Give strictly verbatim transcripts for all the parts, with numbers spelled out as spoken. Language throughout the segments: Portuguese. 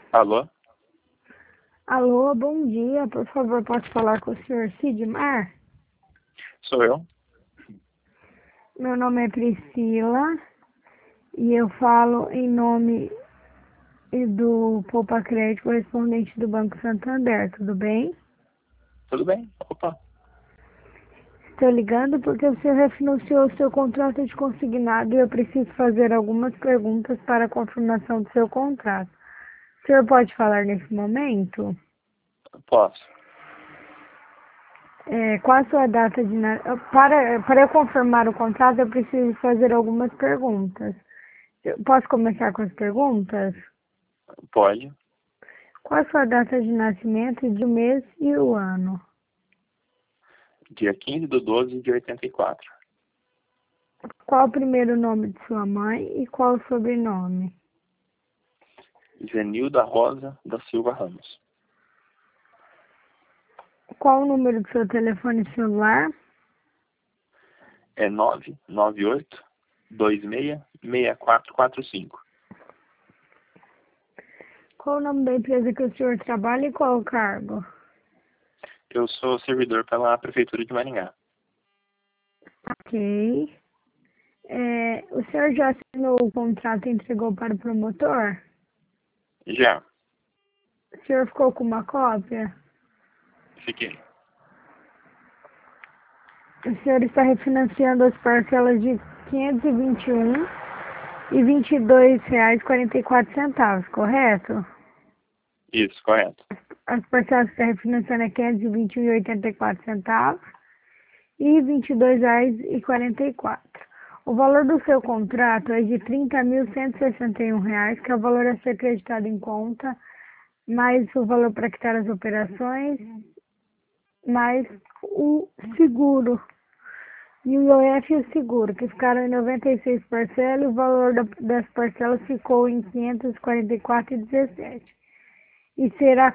Alô? Alô, bom dia. Por favor, posso falar com o senhor Sidmar? Sou eu? Meu nome é Priscila e eu falo em nome do Poupa Crédito, correspondente do Banco Santander, tudo bem? Tudo bem? Opa. Estou ligando porque o senhor refinanciou o seu contrato de consignado e eu preciso fazer algumas perguntas para a confirmação do seu contrato. O senhor pode falar nesse momento? Posso. É, qual a sua data de... na- Para, para eu confirmar o contrato, eu preciso fazer algumas perguntas. Eu posso começar com as perguntas? Pode. Qual a sua data de nascimento, de mês e o ano? Dia quinze de doze de oitenta e quatro. Qual o primeiro nome de sua mãe e qual o sobrenome? Zenilda Rosa da Silva Ramos. Qual o número do seu telefone celular? É nove nove oito, dois seis, seis quatro quatro cinco. Qual o nome da empresa que o senhor trabalha e qual o cargo? Eu sou servidor pela Prefeitura de Maringá. Ok. É, o senhor já assinou o contrato e entregou para o promotor? Já. O senhor ficou com uma cópia? Fiquei. O senhor está refinanciando as parcelas de quinhentos e vinte e um e vinte e dois reais e quarenta e quatro centavos, correto? Isso, correto. As parcelas que está refinanciando é quinhentos e vinte e um e oitenta e quatro centavos e vinte e dois reais e quarenta e quatro. O valor do seu contrato é de trinta mil cento e sessenta e um reais, que é o valor a ser acreditado em conta, mais o valor para quitar as operações, mais o seguro. E o I O F e o seguro, que ficaram em noventa e seis parcelas, e o valor da- das parcelas ficou em quinhentos e quarenta e quatro reais e dezessete centavos. E será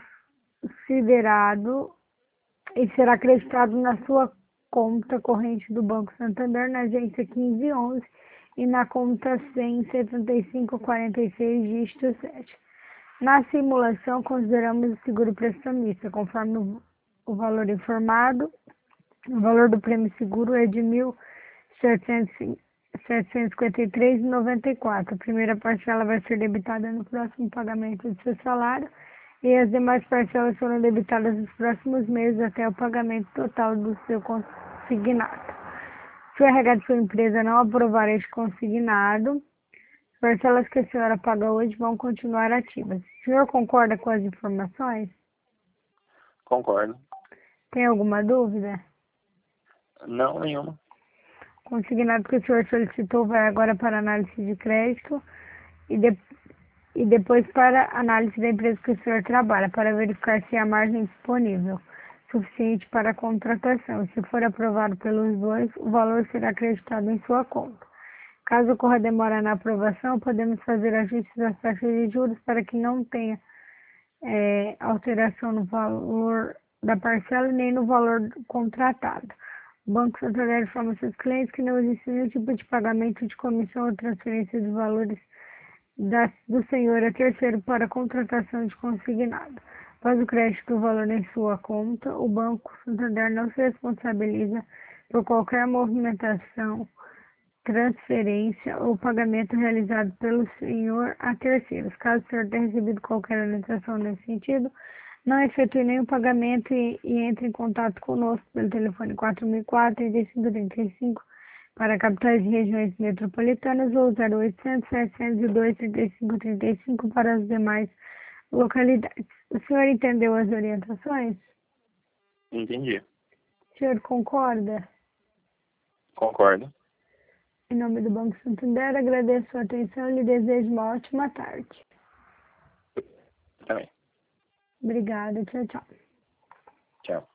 considerado e será acreditado na sua conta corrente do Banco Santander, na agência quinze onze e na conta cem, setenta e cinco, quarenta e seis, dígito sete. Na simulação, consideramos o seguro prestamista, conforme o, o valor informado. O valor do prêmio seguro é de mil setecentos e cinquenta e três reais e noventa e quatro centavos. A primeira parcela vai ser debitada no próximo pagamento do seu salário e as demais parcelas serão debitadas nos próximos meses até o pagamento total do seu consignado. Se o R H de sua empresa não aprovar este consignado, as parcelas que a senhora paga hoje vão continuar ativas. O senhor concorda com as informações? Concordo. Tem alguma dúvida? Não, nenhuma. O consignado que o senhor solicitou vai agora para análise de crédito e, de, e depois para análise da empresa que o senhor trabalha, para verificar se há margem disponível suficiente para a contratação. Se for aprovado pelos dois, o valor será acreditado em sua conta. Caso ocorra demora na aprovação, podemos fazer ajustes das taxas de juros para que não tenha é, alteração no valor da parcela e nem no valor contratado. O Banco Santander informa seus clientes que não existe nenhum tipo de pagamento de comissão ou transferência de valores da, do senhor a terceiro para contratação de consignado. Após o crédito do valor em sua conta, o Banco Santander não se responsabiliza por qualquer movimentação, transferência ou pagamento realizado pelo senhor a terceiros. Caso o senhor tenha recebido qualquer orientação nesse sentido, não efetue nenhum pagamento e, e entre em contato conosco pelo telefone quatro mil e quatro, trinta e cinco, trinta e cinco para capitais e regiões metropolitanas ou zero oitocentos, setecentos e dois, trinta e cinco, trinta e cinco para as demais localidades. O senhor entendeu as orientações? Entendi. O senhor concorda? Concordo. Em nome do Banco Santander, agradeço a sua atenção e lhe desejo uma ótima tarde. Também. Obrigada, tchau, tchau. Tchau.